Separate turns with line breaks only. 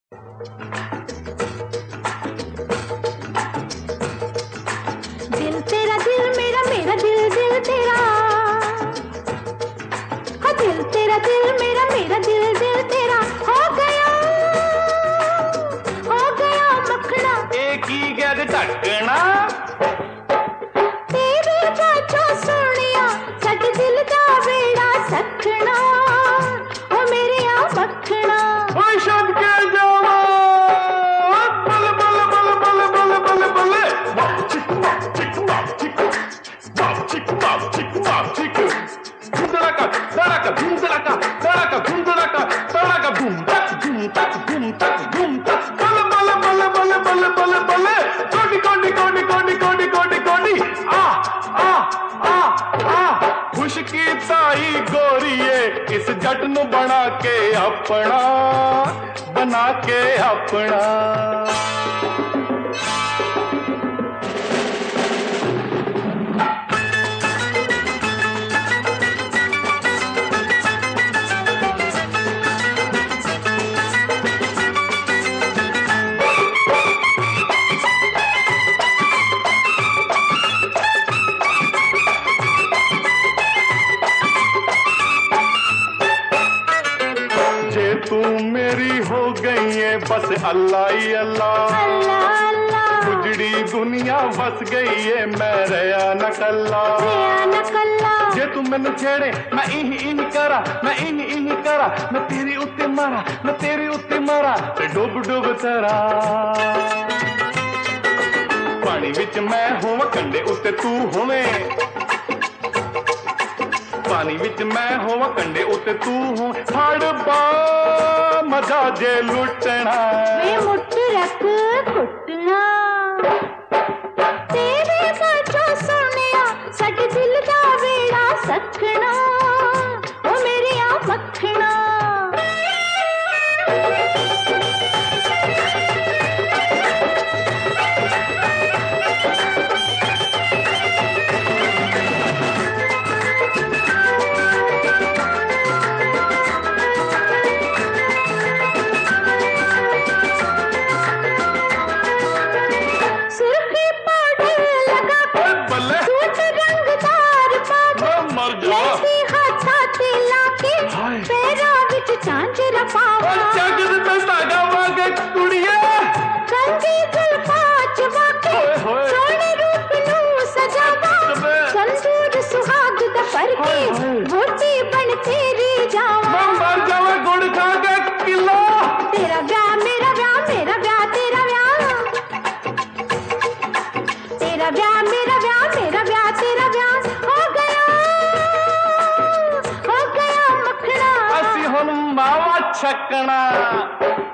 दिल तेरा दिल मेरा, मेरा दिल दिल तेरा। हाँ दिल तेरा दिल मेरा, मेरा दिल दिल तेरा। हो गया मखना।
एक ही गैर ढकना
तेरे बाचो सोनिया साडे दिल दा वेड़ा सखना। ओ मेरे आ मखना।
ओए शब के जावा बल बल बल बल बल बल बल वाप चिक वाप चिक वाप चिक वाप चिक वाप चिक वाप चिक धुंधड़का धड़का धुंधड़का धड़का धुंधड़का धड़का धूम तक धूम तक धूम तक धूम तक बल बल बल बल बल बल बल कोडी कोडी कोडी कोडी कोडी कोडी कोडी आ आ आ आ खुशकी ताई गोरीए इस जट नु बना के अपना बना के अपना। तू मेरी हो गई है बस अल्लाह ही अल्लाह।
अल्लाह अल्लाह
उजड़ी दुनिया बस गई है मैं रहा न कल्ला। जे तू मैनू छेड़े मैं इही करा मैं इही करा मैं तेरी उत्ते मारा मैं तेरी उत्ते मारा ते डुब डुब तरा। पानी विच मैं होवां कंडे उत्ते तू होवें पानी विच मैं होवां कंडे उत्ते तू हो फड़ बा मजा जे लुटना
वे मुठ रख कुटना। तेरे बाचो सोनिया साडे दिल दा वेड़ा सखना। ओ मेरे आ मखना। झांझरा पावा
जगत में धागा वागे कुड़िया
कंगी जुल्फा चबाके सोने रूप नू सजावा। संदूर सुहाग दा फरके वोटी बन तेरी जावा।
मैं मर जावा गुड़ खा के किलो।
तेरा ब्याह मेरा ब्याह मेरा ब्याह तेरा ब्याह। तेरा ब्याह मेरा ब्याह मेरा ब्याह तेरा ब्याह। हो गया मखना।
असी हुन मावा छकना।